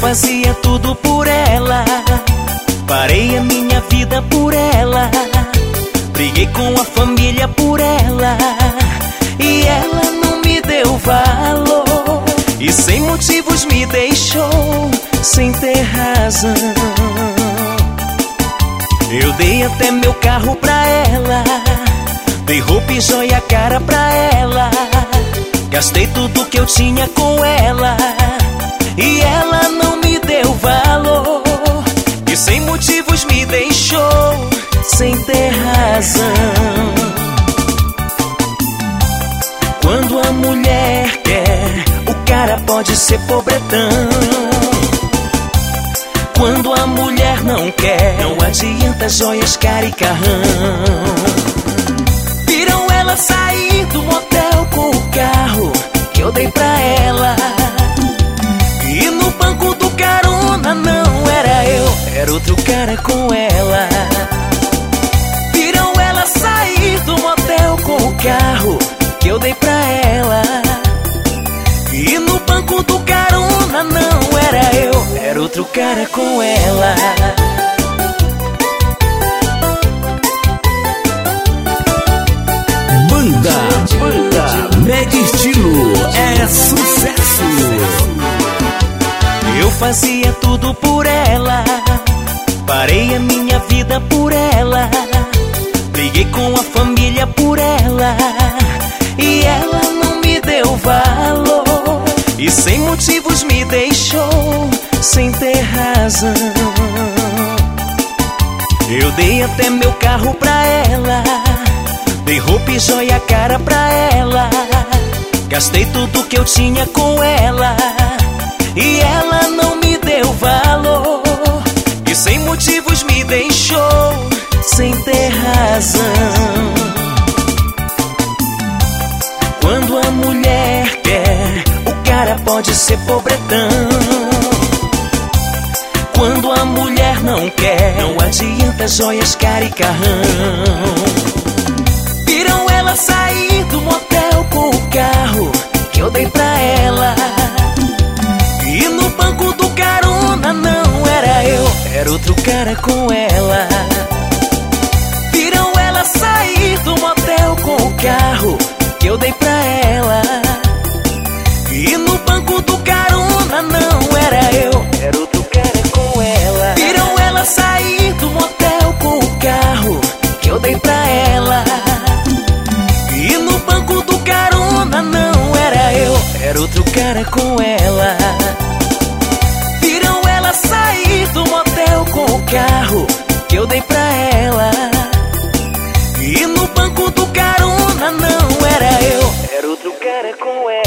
fazia tudo por ela, parei a minha vida por ela, briguei com a família por ela, e ela não me deu valor, e sem motivos me deixou sem ter razão. Eu dei até meu carro pra ela, dei roupa e joia cara pra ela, gastei tudo que eu tinha com ela, e ela não me deu valor, e sem motivos me deixou sem ter razão. Quando a mulher quer, o cara pode ser pobretão. Quando a mulher não quer, não adianta joias, cara e carrão. Viram ela sair do motel com o carro que eu dei pra ela, e no banco do carona não era eu, era outro cara com ela. Viram ela sair do motel com o carro que eu dei pra ela, e no banco do carona não era eu, era outro cara com ela. Banda Mega Estilo é sucesso. Eu fazia tudo por ela, parei a minha vida por ela, briguei com a família por ela, e ela não me deu valor, e sem motivos me deixou sem ter razão. Eu dei até meu carro pra ela, dei roupa e joia cara pra ela, gastei tudo que eu tinha com ela, e ela não me deu valor, e sem motivos me deixou sem ter razão. Quando a mulher quer, o cara pode ser pobretão. Quando a mulher não quer, não adianta joias, cara e carrão. Viram ela sair do motel com o carro que eu dei pra ela, e no banco do carona não era eu, era outro cara com ela. Viram ela sair do motel com o carro que eu dei pra ela, e no banco do carona não era eu, era outro cara com ela. Viram ela sair do motel com o carro que eu dei pra ela, e no banco do carona não era eu, era outro cara com ela. Viram ela sair do motel com o carro que eu dei pra ela, e no banco do carona não era eu, era outro cara com ela.